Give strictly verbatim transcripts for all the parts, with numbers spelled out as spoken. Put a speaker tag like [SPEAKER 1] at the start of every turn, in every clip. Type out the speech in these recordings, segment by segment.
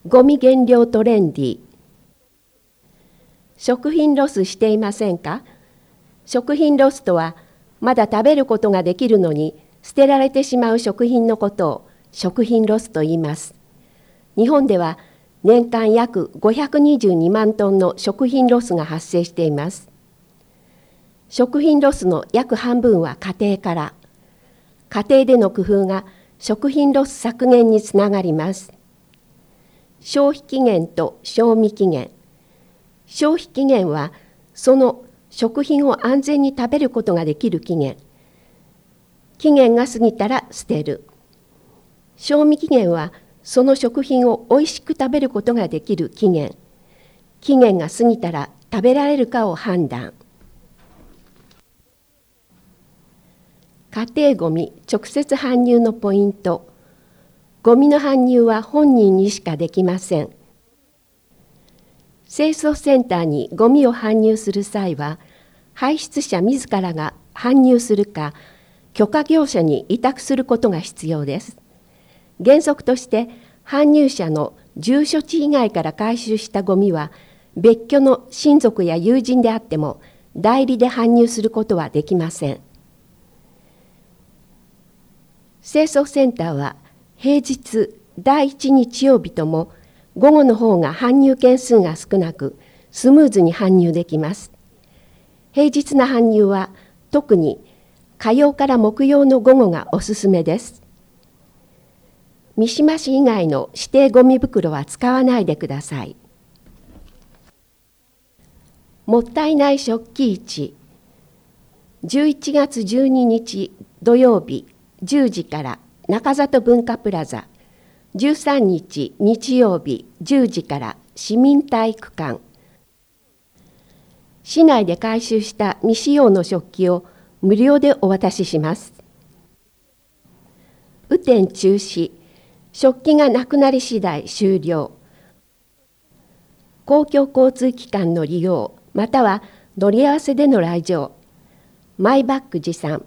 [SPEAKER 1] ゴミ減量トレンディ。食品ロスしていませんか？食品ロスとは、まだ食べることができるのに捨てられてしまう食品のことを食品ロスと言います。日本では年間約ごひゃくにじゅうにまんトンの食品ロスが発生しています。食品ロスの約半分は家庭から。家庭での工夫が食品ロス削減につながります。消費期限と賞味期限。消費期限はその食品を安全に食べることができる期限。期限が過ぎたら捨てる。賞味期限はその食品をおいしく食べることができる期限。期限が過ぎたら食べられるかを判断。家庭ごみ直接搬入のポイント。ごみの搬入は本人にしかできません。清掃センターにごみを搬入する際は、排出者自らが搬入するか、許可業者に委託することが必要です。原則として、搬入者の住所地以外から回収したごみは、別居の親族や友人であっても、代理で搬入することはできません。清掃センターは、平日第一日曜日とも、午後の方が搬入件数が少なく、スムーズに搬入できます。平日の搬入は特に火曜から木曜の午後がおすすめです。三島市以外の指定ごみ袋は使わないでください。もったいない食器市。じゅういちがつじゅうににち土曜日じゅうじから中里文化プラザ。じゅうさんにち日曜日じゅうじから市民体育館。市内で回収した未使用の食器を無料でお渡しします。雨天中止、食器がなくなり次第終了。公共交通機関の利用、または乗り合わせでの来場。マイバッグ持参。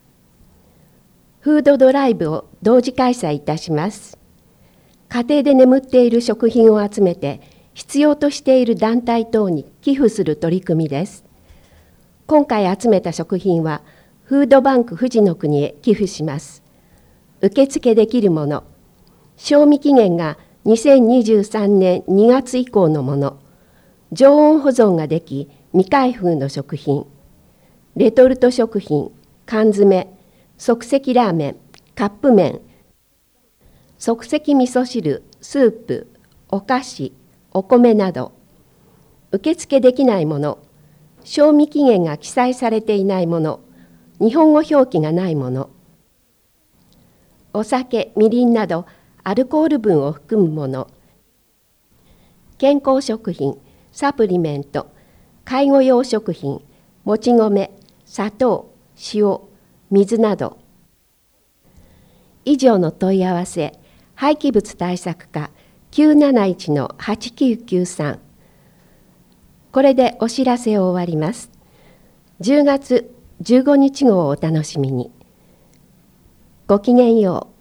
[SPEAKER 1] フードドライブを同時開催いたします。家庭で眠っている食品を集めて必要としている団体等に寄付する取り組みです。今回集めた食品はフードバンク富士の国へ寄付します。受付できるもの、賞味期限がにせんにじゅうさんねんにがつ以降のもの、常温保存ができ未開封の食品、レトルト食品、缶詰、即席ラーメン、カップ麺、即席味噌汁、スープ、お菓子、お米など、受付できないもの、賞味期限が記載されていないもの、日本語表記がないもの、お酒、みりんなどアルコール分を含むもの、健康食品、サプリメント、介護用食品、もち米、砂糖、塩、水など。以上の問い合わせ、廃棄物対策課 きゅうなないちのはちきゅうきゅうさん。これでお知らせを終わります。じゅうがつじゅうごにち号をお楽しみに。ごきげんよう。